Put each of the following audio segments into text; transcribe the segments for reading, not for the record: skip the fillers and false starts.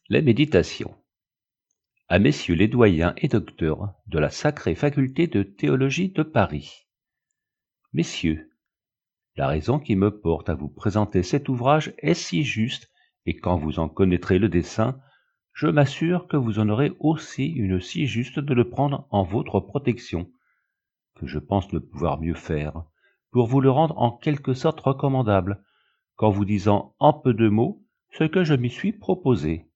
Les méditations. À messieurs les doyens et docteurs de la sacrée faculté de théologie de Paris. Messieurs, la raison qui me porte à vous présenter cet ouvrage est si juste, et quand vous en connaîtrez le dessein, je m'assure que vous en aurez aussi une si juste de le prendre en votre protection, que je pense ne pouvoir mieux faire, pour vous le rendre en quelque sorte recommandable, qu'en vous disant en peu de mots ce que je m'y suis proposé.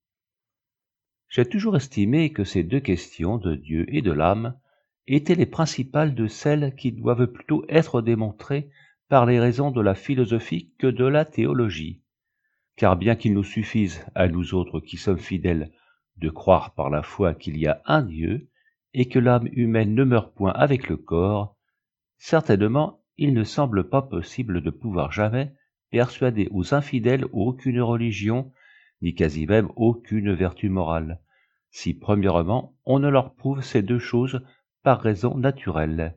J'ai toujours estimé que ces deux questions de Dieu et de l'âme étaient les principales de celles qui doivent plutôt être démontrées par les raisons de la philosophie que de la théologie. Car bien qu'il nous suffise, à nous autres qui sommes fidèles, de croire par la foi qu'il y a un Dieu, et que l'âme humaine ne meurt point avec le corps, certainement il ne semble pas possible de pouvoir jamais persuader aux infidèles aucune religion, ni quasi même aucune vertu morale, si premièrement on ne leur prouve ces deux choses par raison naturelle.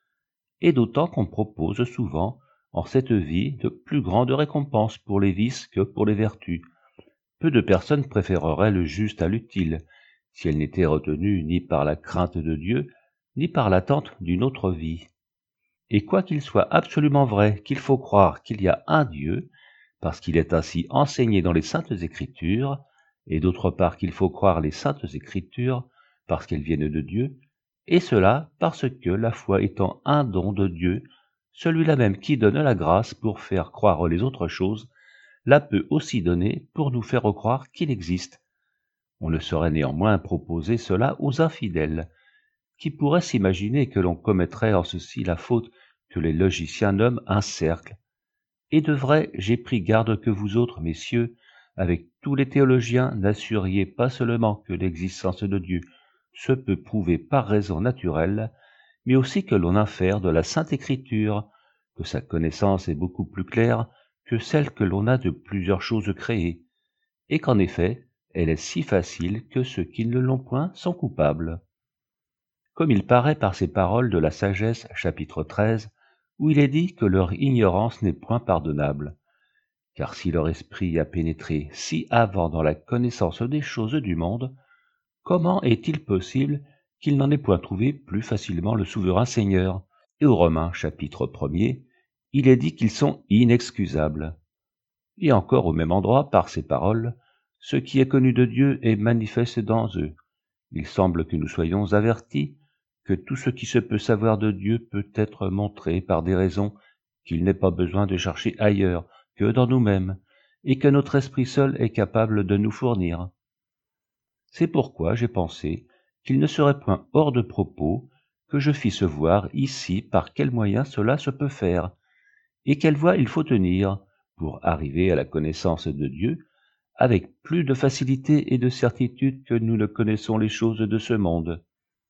Et d'autant qu'on propose souvent en cette vie de plus grandes récompenses pour les vices que pour les vertus. Peu de personnes préféreraient le juste à l'utile, si elles n'étaient retenues ni par la crainte de Dieu, ni par l'attente d'une autre vie. Et quoiqu'il soit absolument vrai qu'il faut croire qu'il y a un Dieu, parce qu'il est ainsi enseigné dans les Saintes Écritures, et d'autre part qu'il faut croire les Saintes Écritures, parce qu'elles viennent de Dieu, et cela parce que la foi étant un don de Dieu, celui-là même qui donne la grâce pour faire croire les autres choses, la peut aussi donner pour nous faire croire qu'il existe. On ne saurait néanmoins proposer cela aux infidèles, qui pourraient s'imaginer que l'on commettrait en ceci la faute que les logiciens nomment un cercle. Et de vrai, j'ai pris garde que vous autres, messieurs, avec tous les théologiens, n'assuriez pas seulement que l'existence de Dieu se peut prouver par raison naturelle, mais aussi que l'on infère de la Sainte Écriture, que sa connaissance est beaucoup plus claire que celle que l'on a de plusieurs choses créées, et qu'en effet, elle est si facile que ceux qui ne l'ont point sont coupables. Comme il paraît par ces paroles de la Sagesse, chapitre 13, où il est dit que leur ignorance n'est point pardonnable, car si leur esprit a pénétré si avant dans la connaissance des choses du monde, comment est-il possible qu'il n'en ait point trouvé plus facilement le souverain Seigneur? Et aux Romains, chapitre 1er, il est dit qu'ils sont inexcusables. Et encore au même endroit, par ces paroles, ce qui est connu de Dieu est manifeste dans eux. Il semble que nous soyons avertis que tout ce qui se peut savoir de Dieu peut être montré par des raisons qu'il n'est pas besoin de chercher ailleurs que dans nous-mêmes, et que notre esprit seul est capable de nous fournir. C'est pourquoi j'ai pensé qu'il ne serait point hors de propos que je fisse voir ici par quels moyens cela se peut faire, et quelle voie il faut tenir pour arriver à la connaissance de Dieu avec plus de facilité et de certitude que nous ne connaissons les choses de ce monde.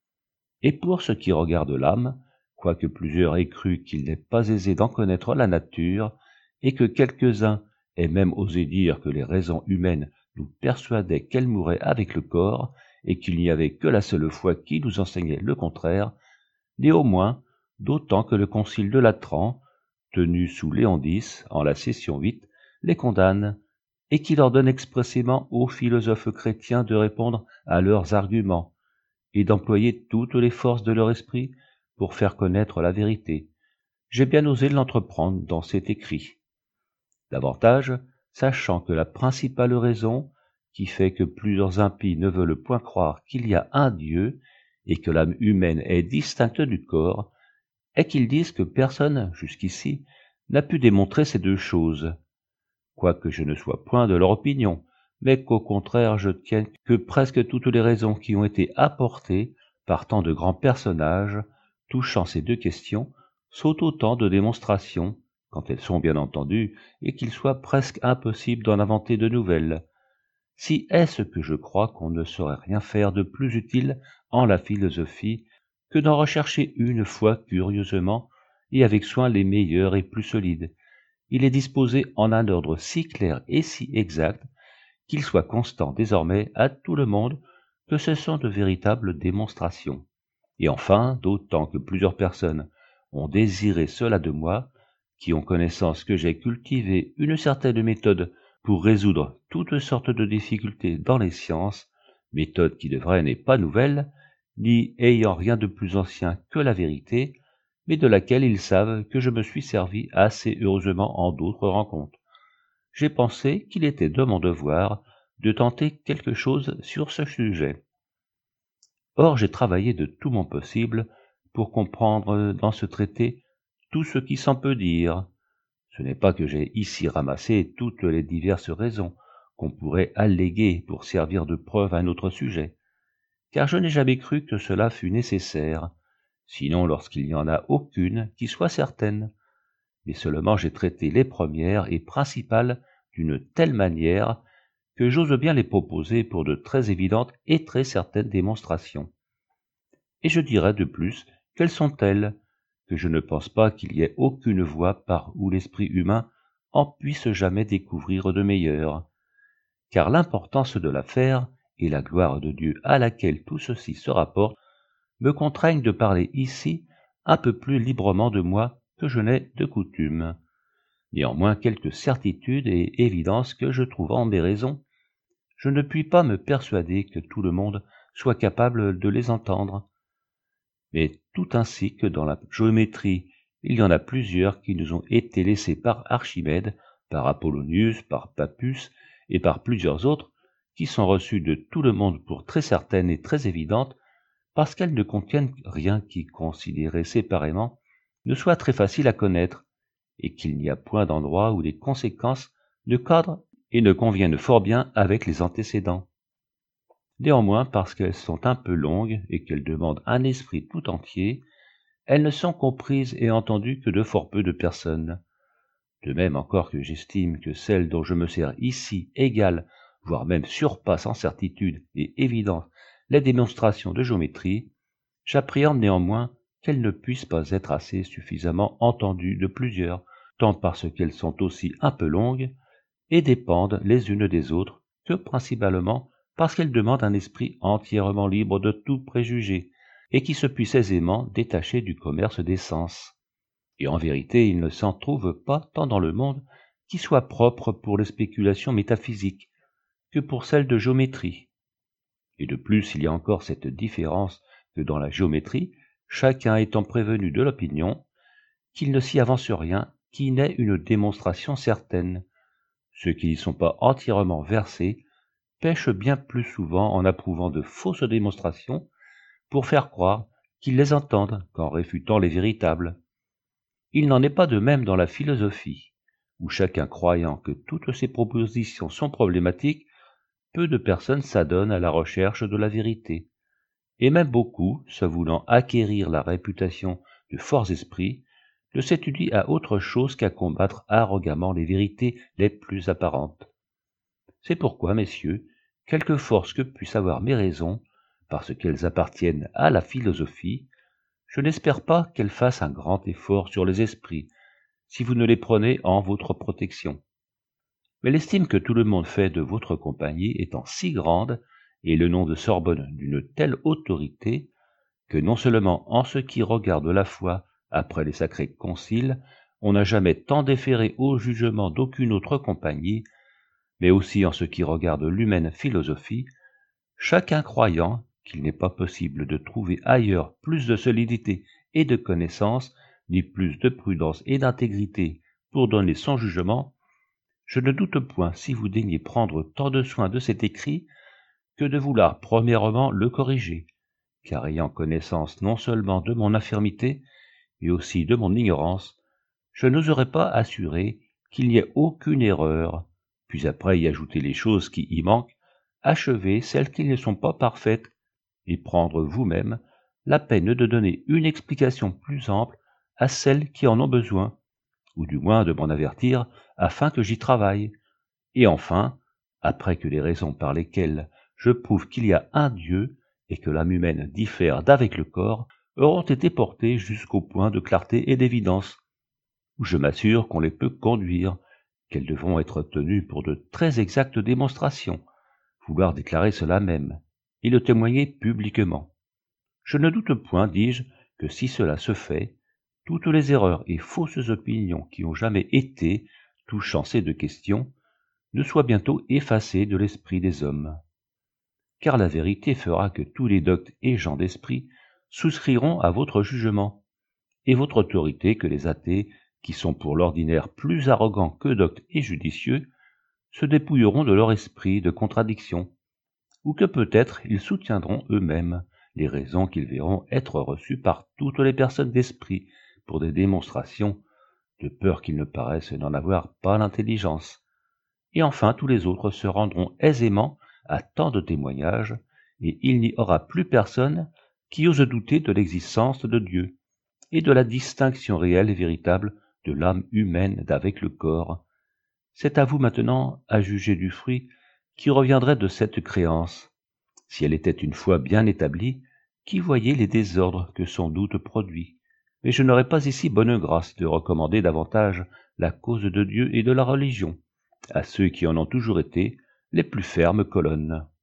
Et pour ce qui regarde l'âme, quoique plusieurs aient cru qu'il n'est pas aisé d'en connaître la nature, et que quelques-uns aient même osé dire que les raisons humaines nous persuadaient qu'elle mourait avec le corps, et qu'il n'y avait que la seule foi qui nous enseignait le contraire, néanmoins, d'autant que le concile de Latran, tenu sous Léon X, en la session 8, les condamne, et qui leur donne expressément aux philosophes chrétiens de répondre à leurs arguments, et d'employer toutes les forces de leur esprit pour faire connaître la vérité. J'ai bien osé l'entreprendre dans cet écrit. Davantage, sachant que la principale raison qui fait que plusieurs impies ne veulent point croire qu'il y a un Dieu et que l'âme humaine est distincte du corps, est qu'ils disent que personne, jusqu'ici, n'a pu démontrer ces deux choses, quoique je ne sois point de leur opinion, mais qu'au contraire je tienne que presque toutes les raisons qui ont été apportées par tant de grands personnages touchant ces deux questions sont autant de démonstrations, quand elles sont bien entendues, et qu'il soit presque impossible d'en inventer de nouvelles. Si est-ce que je crois qu'on ne saurait rien faire de plus utile en la philosophie que d'en rechercher une fois curieusement et avec soin les meilleures et plus solides. Il est disposé en un ordre si clair et si exact qu'il soit constant désormais à tout le monde que ce sont de véritables démonstrations. Et enfin, d'autant que plusieurs personnes ont désiré cela de moi, qui ont connaissance que j'ai cultivé une certaine méthode pour résoudre toutes sortes de difficultés dans les sciences, méthode qui de vrai n'est pas nouvelle, ni ayant rien de plus ancien que la vérité, mais de laquelle ils savent que je me suis servi assez heureusement en d'autres rencontres. J'ai pensé qu'il était de mon devoir de tenter quelque chose sur ce sujet. Or j'ai travaillé de tout mon possible pour comprendre dans ce traité tout ce qui s'en peut dire. Ce n'est pas que j'ai ici ramassé toutes les diverses raisons qu'on pourrait alléguer pour servir de preuve à un autre sujet, car je n'ai jamais cru que cela fût nécessaire, sinon lorsqu'il n'y en a aucune qui soit certaine, mais seulement j'ai traité les premières et principales d'une telle manière que j'ose bien les proposer pour de très évidentes et très certaines démonstrations. Et je dirai de plus quelles sont telles, que je ne pense pas qu'il y ait aucune voie par où l'esprit humain en puisse jamais découvrir de meilleures, car l'importance de l'affaire et la gloire de Dieu à laquelle tout ceci se rapporte me contraignent de parler ici un peu plus librement de moi que je n'ai de coutume. Néanmoins, quelques certitudes et évidences que je trouve en mes raisons, je ne puis pas me persuader que tout le monde soit capable de les entendre. Mais tout ainsi que dans la géométrie, il y en a plusieurs qui nous ont été laissées par Archimède, par Apollonius, par Pappus et par plusieurs autres, qui sont reçues de tout le monde pour très certaines et très évidentes, parce qu'elles ne contiennent rien qui, considéré séparément, ne soit très facile à connaître, et qu'il n'y a point d'endroit où les conséquences ne cadrent et ne conviennent fort bien avec les antécédents. Néanmoins, parce qu'elles sont un peu longues et qu'elles demandent un esprit tout entier, elles ne sont comprises et entendues que de fort peu de personnes. De même encore que j'estime que celle dont je me sers ici égale, voire même surpasse en certitude et évidence les démonstrations de géométrie, j'appréhende néanmoins qu'elles ne puissent pas être assez suffisamment entendues de plusieurs, tant parce qu'elles sont aussi un peu longues, et dépendent les unes des autres, que principalement parce qu'elles demandent un esprit entièrement libre de tout préjugé, et qui se puisse aisément détacher du commerce des sens. Et en vérité, il ne s'en trouve pas tant dans le monde qui soit propre pour les spéculations métaphysiques que pour celles de géométrie. Et de plus, il y a encore cette différence que dans la géométrie, chacun étant prévenu de l'opinion qu'il ne s'y avance rien qui n'ait une démonstration certaine. Ceux qui n'y sont pas entièrement versés pêchent bien plus souvent en approuvant de fausses démonstrations pour faire croire qu'ils les entendent qu'en réfutant les véritables. Il n'en est pas de même dans la philosophie, où chacun croyant que toutes ses propositions sont problématiques, peu de personnes s'adonnent à la recherche de la vérité, et même beaucoup, se voulant acquérir la réputation de forts esprits, ne s'étudient à autre chose qu'à combattre arrogamment les vérités les plus apparentes. C'est pourquoi, messieurs, quelque force que puissent avoir mes raisons, parce qu'elles appartiennent à la philosophie, je n'espère pas qu'elles fassent un grand effort sur les esprits, si vous ne les prenez en votre protection. Mais l'estime que tout le monde fait de votre compagnie étant si grande, et le nom de Sorbonne d'une telle autorité, que non seulement en ce qui regarde la foi après les sacrés conciles, on n'a jamais tant déféré au jugement d'aucune autre compagnie, mais aussi en ce qui regarde l'humaine philosophie, chacun croyant qu'il n'est pas possible de trouver ailleurs plus de solidité et de connaissance, ni plus de prudence et d'intégrité pour donner son jugement, je ne doute point, si vous daignez prendre tant de soin de cet écrit, que de vouloir premièrement le corriger, car ayant connaissance non seulement de mon infirmité, mais aussi de mon ignorance, je n'oserais pas assurer qu'il n'y ait aucune erreur, puis après y ajouter les choses qui y manquent, achever celles qui ne sont pas parfaites, et prendre vous-même la peine de donner une explication plus ample à celles qui en ont besoin, ou du moins de m'en avertir, afin que j'y travaille. Et enfin, après que les raisons par lesquelles je prouve qu'il y a un Dieu et que l'âme humaine diffère d'avec le corps auront été portées jusqu'au point de clarté et d'évidence, où je m'assure qu'on les peut conduire, qu'elles devront être tenues pour de très exactes démonstrations, vouloir déclarer cela même, et le témoigner publiquement. Je ne doute point, dis-je, que si cela se fait, toutes les erreurs et fausses opinions qui ont jamais été, touchant ces deux questions, ne soit bientôt effacée de l'esprit des hommes. Car la vérité fera que tous les doctes et gens d'esprit souscriront à votre jugement, et votre autorité que les athées, qui sont pour l'ordinaire plus arrogants que doctes et judicieux, se dépouilleront de leur esprit de contradiction, ou que peut-être ils soutiendront eux-mêmes les raisons qu'ils verront être reçues par toutes les personnes d'esprit pour des démonstrations, de peur qu'ils ne paraissent n'en avoir pas l'intelligence. Et enfin tous les autres se rendront aisément à tant de témoignages, et il n'y aura plus personne qui ose douter de l'existence de Dieu, et de la distinction réelle et véritable de l'âme humaine d'avec le corps. C'est à vous maintenant à juger du fruit qui reviendrait de cette créance. Si elle était une fois bien établie, qui voyait les désordres que son doute produit. Mais je n'aurais pas ici bonne grâce de recommander davantage la cause de Dieu et de la religion, à ceux qui en ont toujours été les plus fermes colonnes.